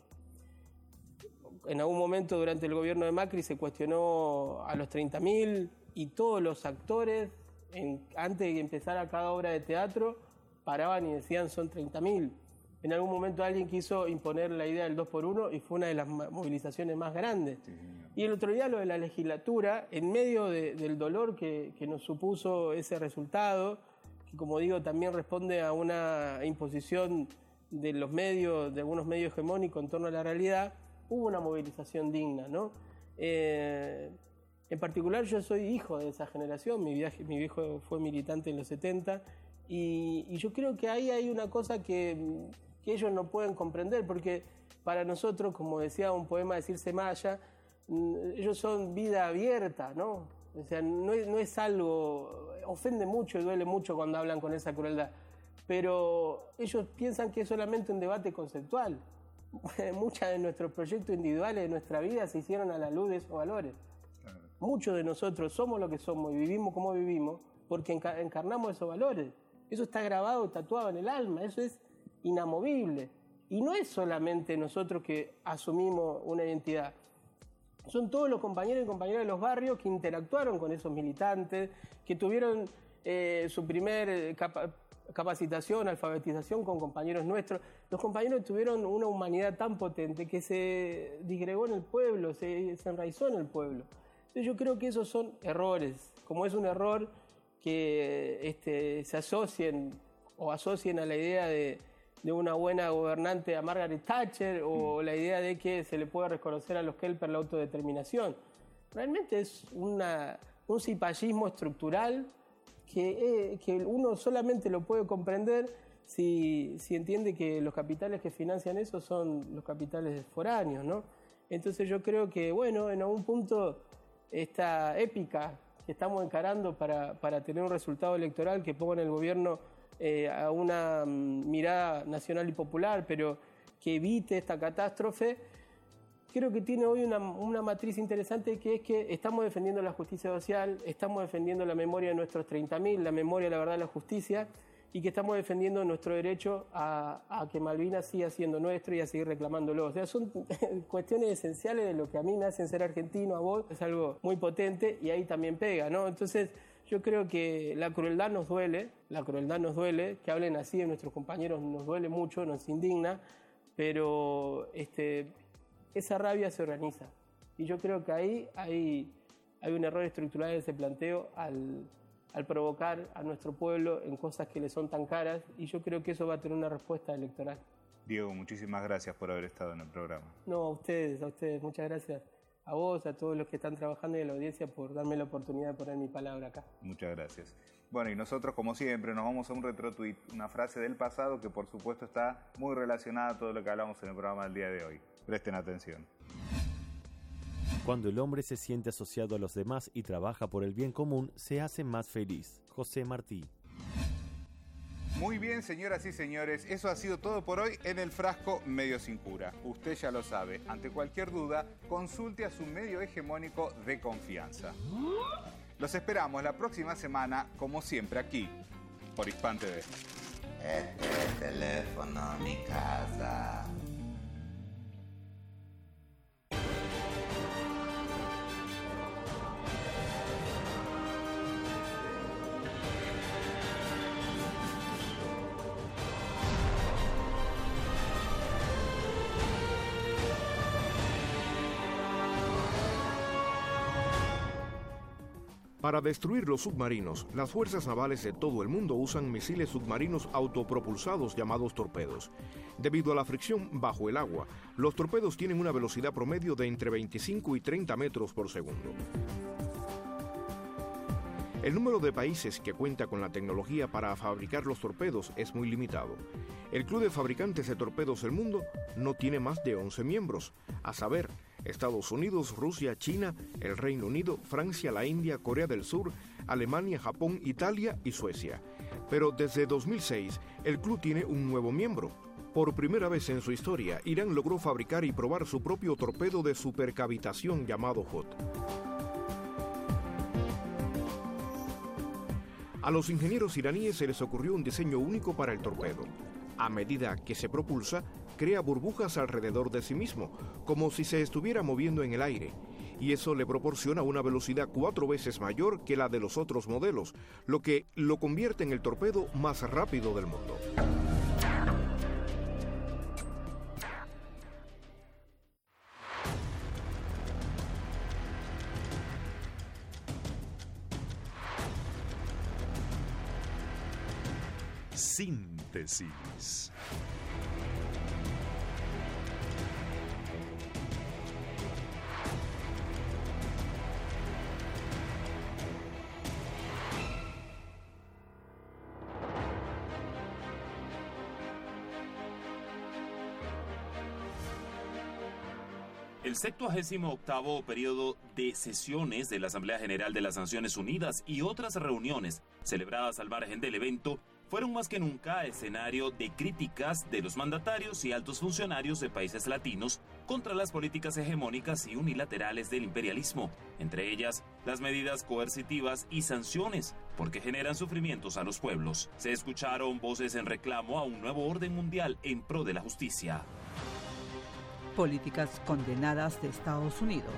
En algún momento durante el gobierno de Macri se cuestionó a los treinta mil, y todos los actores, en, antes de empezar a cada obra de teatro, paraban y decían son treinta mil. En algún momento alguien quiso imponer la idea del dos por uno y fue una de las movilizaciones más grandes. Sí. Y el otro día lo de la legislatura, en medio de, del dolor que, que nos supuso ese resultado, que como digo también responde a una imposición de los medios, de algunos medios hegemónicos en torno a la realidad, hubo una movilización digna, ¿no? Eh, en particular yo soy hijo de esa generación, mi, viaje, mi viejo fue militante en los setenta, Y, y yo creo que ahí hay una cosa que, que ellos no pueden comprender, porque para nosotros, como decía un poema de Circe Maya, ellos son vida abierta, ¿no? O sea, no es, no es algo... Ofende mucho y duele mucho cuando hablan con esa crueldad, pero ellos piensan que es solamente un debate conceptual. Muchos de nuestros proyectos individuales de nuestra vida se hicieron a la luz de esos valores. Claro. Muchos de nosotros somos lo que somos y vivimos como vivimos porque encarnamos esos valores. Eso está grabado, tatuado en el alma, eso es inamovible. Y no es solamente nosotros que asumimos una identidad, son todos los compañeros y compañeras de los barrios que interactuaron con esos militantes, que tuvieron eh, su primer capa capacitación, alfabetización con compañeros nuestros. Los compañeros tuvieron una humanidad tan potente que se disgregó en el pueblo, se, se enraizó en el pueblo. Entonces yo creo que esos son errores, como es un error que este, se asocien o asocien a la idea de, de una buena gobernante a Margaret Thatcher o mm. la idea de que se le pueda reconocer a los Kelper la autodeterminación. Realmente es una, un cipallismo estructural que, eh, que uno solamente lo puede comprender si, si entiende que los capitales que financian eso son los capitales foráneos, ¿no? Entonces yo creo que, bueno, en algún punto esta épica que estamos encarando para, para tener un resultado electoral que ponga en el gobierno eh, a una um, mirada nacional y popular, pero que evite esta catástrofe, creo que tiene hoy una, una matriz interesante, que es que estamos defendiendo la justicia social, estamos defendiendo la memoria de nuestros treinta mil, la memoria, la verdad, la justicia, y que estamos defendiendo nuestro derecho a, a que Malvinas siga siendo nuestro y a seguir reclamándolo. O sea, son cuestiones esenciales de lo que a mí me hacen ser argentino, a vos, es algo muy potente y ahí también pega, ¿no? Entonces, yo creo que la crueldad nos duele, la crueldad nos duele, que hablen así de nuestros compañeros nos duele mucho, nos indigna, pero este, esa rabia se organiza. Y yo creo que ahí hay, hay un error estructural de ese planteo al, al provocar a nuestro pueblo en cosas que le son tan caras, y yo creo que eso va a tener una respuesta electoral. Diego, muchísimas gracias por haber estado en el programa. No, a ustedes, a ustedes, muchas gracias. A vos, a todos los que están trabajando y a la audiencia por darme la oportunidad de poner mi palabra acá. Muchas gracias. Bueno, y nosotros, como siempre, nos vamos a un retrotweet, una frase del pasado que por supuesto está muy relacionada a todo lo que hablamos en el programa del día de hoy. Presten atención. Cuando el hombre se siente asociado a los demás y trabaja por el bien común, se hace más feliz. José Martí. Muy bien, señoras y señores, eso ha sido todo por hoy en el frasco Medio Sin Cura. Usted ya lo sabe, ante cualquier duda, consulte a su medio hegemónico de confianza. Los esperamos la próxima semana, como siempre, aquí, por Hispan T V. Este es el teléfono, mi casa. Para destruir los submarinos, las fuerzas navales de todo el mundo usan misiles submarinos autopropulsados llamados torpedos. Debido a la fricción bajo el agua, los torpedos tienen una velocidad promedio de entre veinticinco y treinta metros por segundo. El número de países que cuenta con la tecnología para fabricar los torpedos es muy limitado. El Club de Fabricantes de Torpedos del Mundo no tiene más de once miembros, a saber, Estados Unidos, Rusia, China, el Reino Unido, Francia, la India, Corea del Sur, Alemania, Japón, Italia y Suecia. Pero desde dos mil seis, el club tiene un nuevo miembro. Por primera vez en su historia, Irán logró fabricar y probar su propio torpedo de supercavitación llamado Hot. A los ingenieros iraníes se les ocurrió un diseño único para el torpedo. A medida que se propulsa, crea burbujas alrededor de sí mismo, como si se estuviera moviendo en el aire, y eso le proporciona una velocidad cuatro veces mayor que la de los otros modelos, lo que lo convierte en el torpedo más rápido del mundo. Síntesis. El septuagésimo octavo periodo de sesiones de la Asamblea General de las Naciones Unidas y otras reuniones celebradas al margen del evento fueron más que nunca escenario de críticas de los mandatarios y altos funcionarios de países latinos contra las políticas hegemónicas y unilaterales del imperialismo, entre ellas las medidas coercitivas y sanciones, porque generan sufrimientos a los pueblos. Se escucharon voces en reclamo a un nuevo orden mundial en pro de la justicia. Políticas condenadas de Estados Unidos.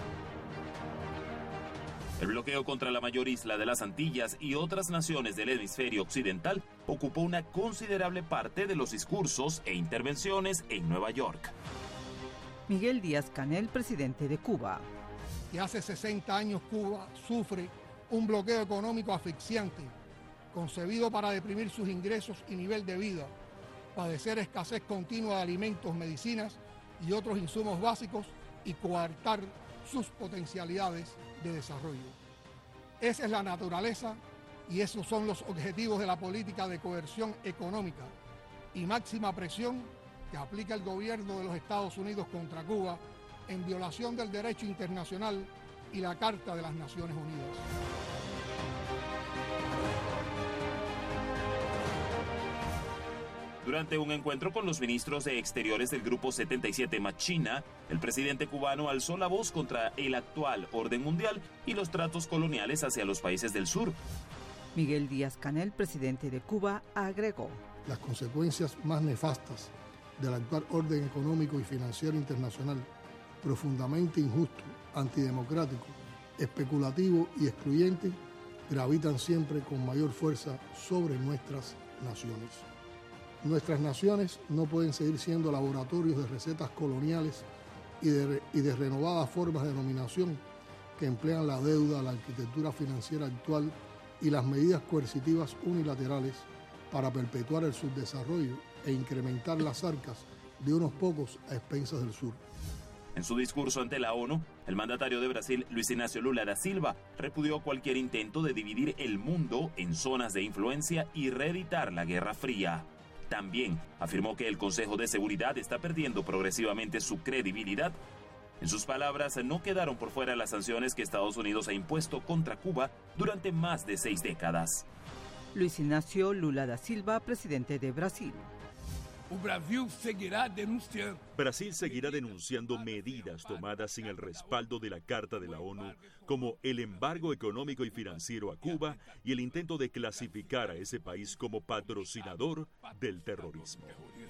El bloqueo contra la mayor isla de las Antillas y otras naciones del hemisferio occidental ocupó una considerable parte de los discursos e intervenciones en Nueva York. Miguel Díaz-Canel, presidente de Cuba. Que hace sesenta años Cuba sufre un bloqueo económico asfixiante, concebido para deprimir sus ingresos y nivel de vida, padecer escasez continua de alimentos, medicinas y otros insumos básicos y coartar sus potencialidades de desarrollo. Esa es la naturaleza y esos son los objetivos de la política de coerción económica y máxima presión que aplica el gobierno de los Estados Unidos contra Cuba en violación del derecho internacional y la Carta de las Naciones Unidas. Durante un encuentro con los ministros de Exteriores del Grupo setenta y siete más China, el presidente cubano alzó la voz contra el actual orden mundial y los tratos coloniales hacia los países del sur. Miguel Díaz-Canel, presidente de Cuba, agregó: las consecuencias más nefastas del actual orden económico y financiero internacional, profundamente injusto, antidemocrático, especulativo y excluyente, gravitan siempre con mayor fuerza sobre nuestras naciones. Nuestras naciones no pueden seguir siendo laboratorios de recetas coloniales y de, y de renovadas formas de dominación que emplean la deuda, la arquitectura financiera actual y las medidas coercitivas unilaterales para perpetuar el subdesarrollo e incrementar las arcas de unos pocos a expensas del sur. En su discurso ante la ONU, el mandatario de Brasil, Luis Ignacio Lula da Silva, repudió cualquier intento de dividir el mundo en zonas de influencia y reeditar la Guerra Fría. También afirmó que el Consejo de Seguridad está perdiendo progresivamente su credibilidad. En sus palabras, no quedaron por fuera las sanciones que Estados Unidos ha impuesto contra Cuba durante más de seis décadas. Luis Ignacio Lula da Silva, presidente de Brasil. Brasil seguirá denunciando. Brasil seguirá denunciando medidas tomadas sin el respaldo de la Carta de la ONU, como el embargo económico y financiero a Cuba y el intento de clasificar a ese país como patrocinador del terrorismo.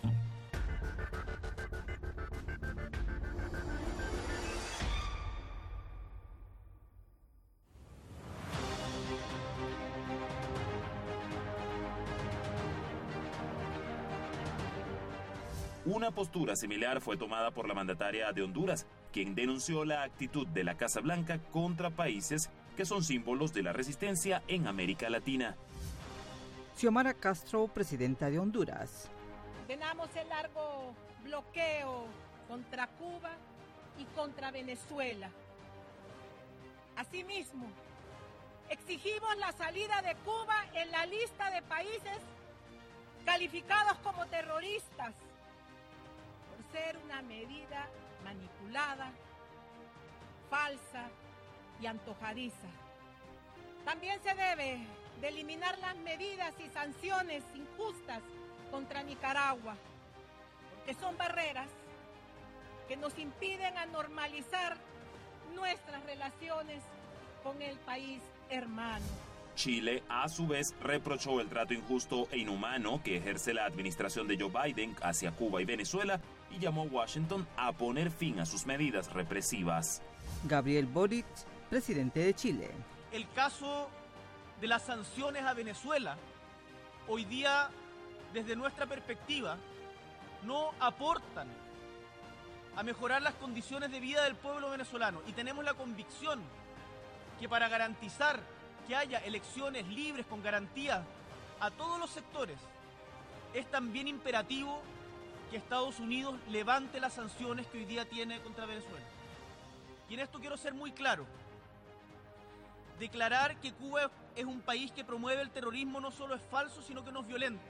Una postura similar fue tomada por la mandataria de Honduras, quien denunció la actitud de la Casa Blanca contra países que son símbolos de la resistencia en América Latina. Xiomara Castro, presidenta de Honduras. Condenamos el largo bloqueo contra Cuba y contra Venezuela. Asimismo, exigimos la salida de Cuba en la lista de países calificados como terroristas, ser una medida manipulada, falsa y antojadiza. También se debe de eliminar las medidas y sanciones injustas contra Nicaragua, porque son barreras que nos impiden a normalizar nuestras relaciones con el país hermano. Chile, a su vez, reprochó el trato injusto e inhumano que ejerce la administración de Joe Biden hacia Cuba y Venezuela y llamó a Washington a poner fin a sus medidas represivas. Gabriel Boric, presidente de Chile. El caso de las sanciones a Venezuela, hoy día, desde nuestra perspectiva, no aportan a mejorar las condiciones de vida del pueblo venezolano y tenemos la convicción que para garantizar que haya elecciones libres con garantía a todos los sectores, es también imperativo que Estados Unidos levante las sanciones que hoy día tiene contra Venezuela. Y en esto quiero ser muy claro. Declarar que Cuba es un país que promueve el terrorismo no solo es falso, sino que nos violenta.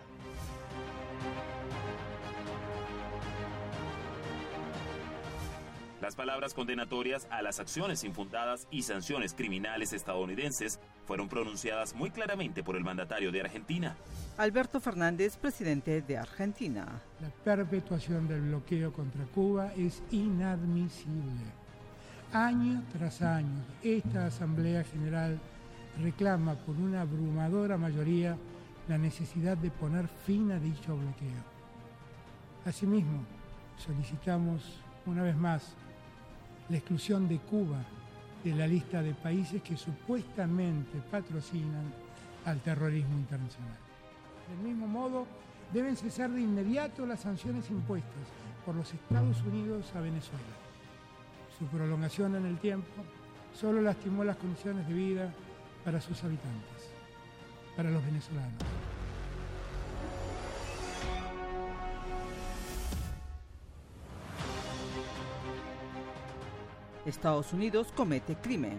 Las palabras condenatorias a las acciones infundadas y sanciones criminales estadounidenses fueron pronunciadas muy claramente por el mandatario de Argentina. Alberto Fernández, presidente de Argentina. La perpetuación del bloqueo contra Cuba es inadmisible. Año tras año, esta Asamblea General reclama por una abrumadora mayoría la necesidad de poner fin a dicho bloqueo. Asimismo, solicitamos una vez más la exclusión de Cuba de la lista de países que supuestamente patrocinan al terrorismo internacional. Del mismo modo, deben cesar de inmediato las sanciones impuestas por los Estados Unidos a Venezuela. Su prolongación en el tiempo solo lastimó las condiciones de vida para sus habitantes, para los venezolanos. Estados Unidos comete crimen.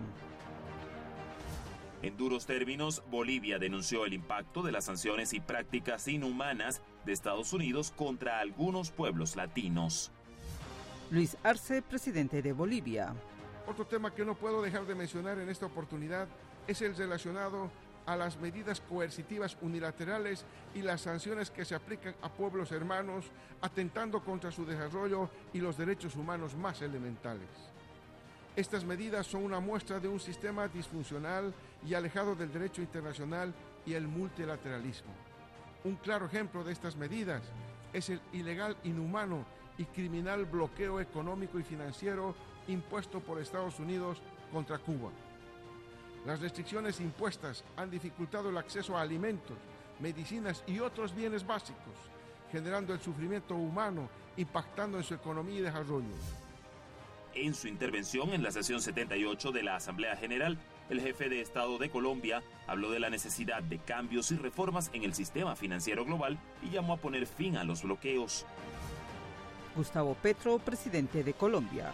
En duros términos, Bolivia denunció el impacto de las sanciones y prácticas inhumanas de Estados Unidos contra algunos pueblos latinos. Luis Arce, presidente de Bolivia. Otro tema que no puedo dejar de mencionar en esta oportunidad es el relacionado a las medidas coercitivas unilaterales y las sanciones que se aplican a pueblos hermanos, atentando contra su desarrollo y los derechos humanos más elementales. Estas medidas son una muestra de un sistema disfuncional y alejado del derecho internacional y el multilateralismo. Un claro ejemplo de estas medidas es el ilegal, inhumano y criminal bloqueo económico y financiero impuesto por Estados Unidos contra Cuba. Las restricciones impuestas han dificultado el acceso a alimentos, medicinas y otros bienes básicos, generando el sufrimiento humano, impactando en su economía y desarrollo. En su intervención en la sesión setenta y ocho de la Asamblea General, el jefe de Estado de Colombia habló de la necesidad de cambios y reformas en el sistema financiero global y llamó a poner fin a los bloqueos. Gustavo Petro, presidente de Colombia.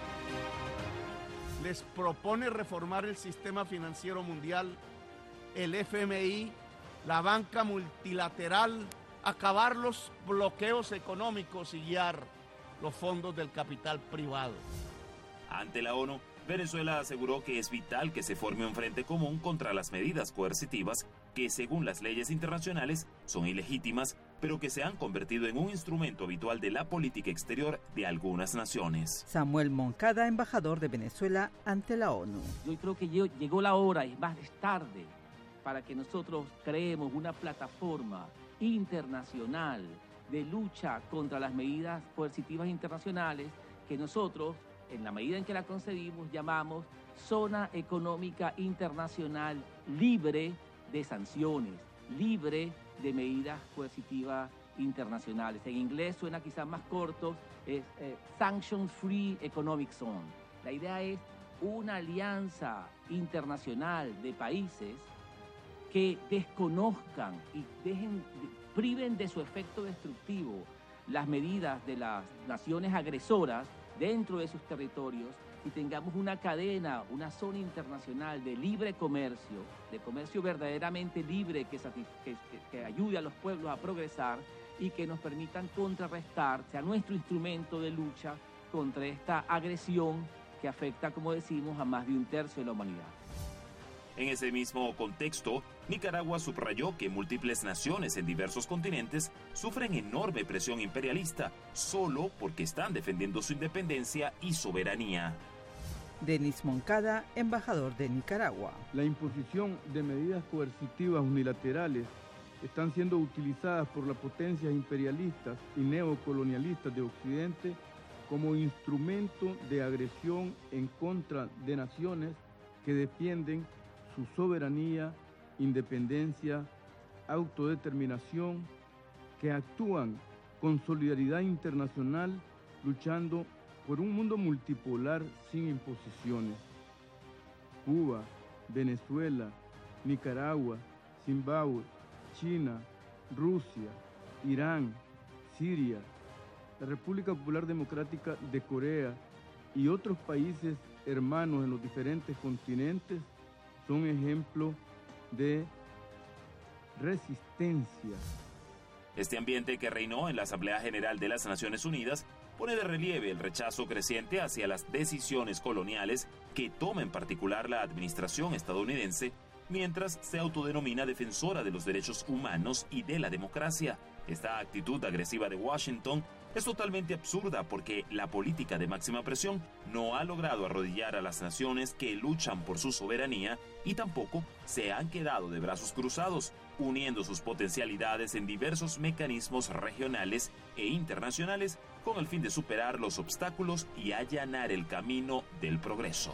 Les propone reformar el sistema financiero mundial, el F M I, la banca multilateral, acabar los bloqueos económicos y guiar los fondos del capital privado. Ante la ONU, Venezuela aseguró que es vital que se forme un frente común contra las medidas coercitivas que, según las leyes internacionales, son ilegítimas, pero que se han convertido en un instrumento habitual de la política exterior de algunas naciones. Samuel Moncada, embajador de Venezuela ante la ONU. Yo creo que llegó la hora, y más tarde, para que nosotros creemos una plataforma internacional de lucha contra las medidas coercitivas internacionales que nosotros, en la medida en que la concebimos, llamamos Zona Económica Internacional libre de sanciones, libre de medidas coercitivas internacionales. En inglés suena quizás más corto, es eh, Sanction Free Economic Zone. La idea es una alianza internacional de países que desconozcan y dejen, priven de su efecto destructivo las medidas de las naciones agresoras dentro de sus territorios y tengamos una cadena, una zona internacional de libre comercio, de comercio verdaderamente libre que, que, que ayude a los pueblos a progresar y que nos permitan contrarrestar, sea nuestro instrumento de lucha contra esta agresión que afecta, como decimos, a más de un tercio de la humanidad. En ese mismo contexto, Nicaragua subrayó que múltiples naciones en diversos continentes sufren enorme presión imperialista solo porque están defendiendo su independencia y soberanía. Denis Moncada, embajador de Nicaragua. La imposición de medidas coercitivas unilaterales están siendo utilizadas por las potencias imperialistas y neocolonialistas de Occidente como instrumento de agresión en contra de naciones que defienden su soberanía, independencia, autodeterminación, que actúan con solidaridad internacional luchando por un mundo multipolar sin imposiciones. Cuba, Venezuela, Nicaragua, Zimbabue, China, Rusia, Irán, Siria, la República Popular Democrática de Corea y otros países hermanos en los diferentes continentes son ejemplo de resistencia. Este ambiente que reinó en la Asamblea General de las Naciones Unidas pone de relieve el rechazo creciente hacia las decisiones coloniales que toma en particular la administración estadounidense, mientras se autodenomina defensora de los derechos humanos y de la democracia. Esta actitud agresiva de Washington es totalmente absurda porque la política de máxima presión no ha logrado arrodillar a las naciones que luchan por su soberanía y tampoco se han quedado de brazos cruzados, uniendo sus potencialidades en diversos mecanismos regionales e internacionales con el fin de superar los obstáculos y allanar el camino del progreso.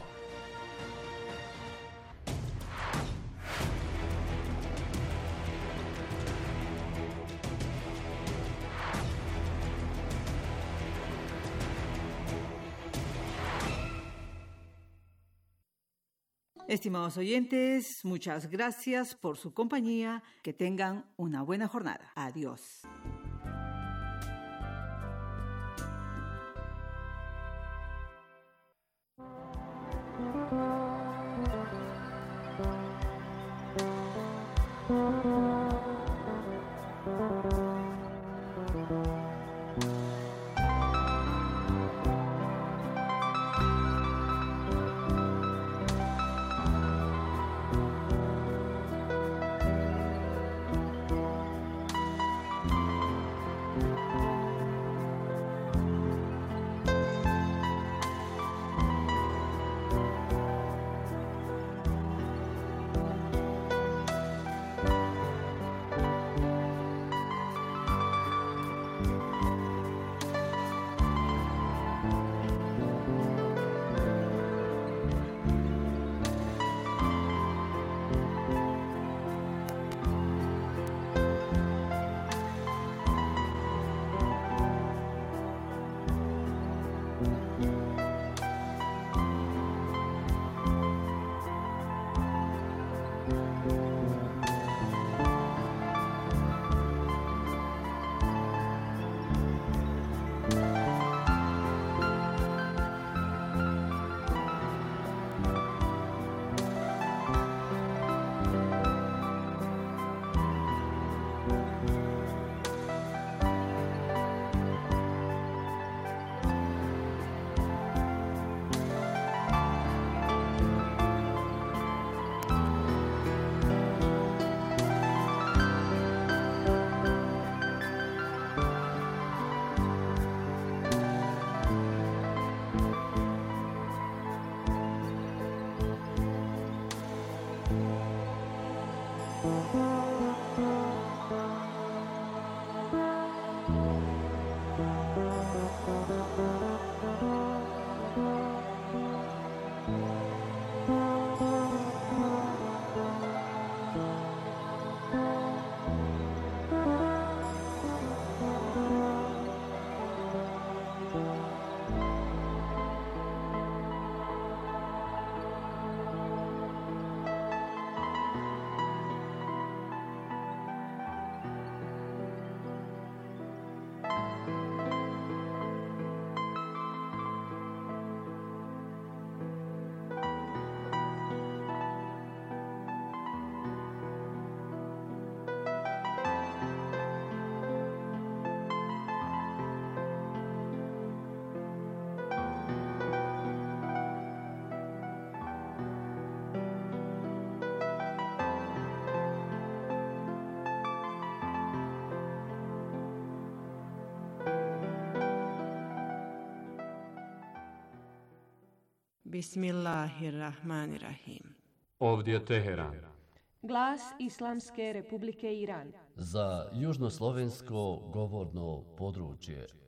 Estimados oyentes, muchas gracias por su compañía. Que tengan una buena jornada. Adiós. Bismillahirrahmanirrahim. Ovdje Teheran. Glas Islamske Republike Iran. Za južnoslovensko govorno područje.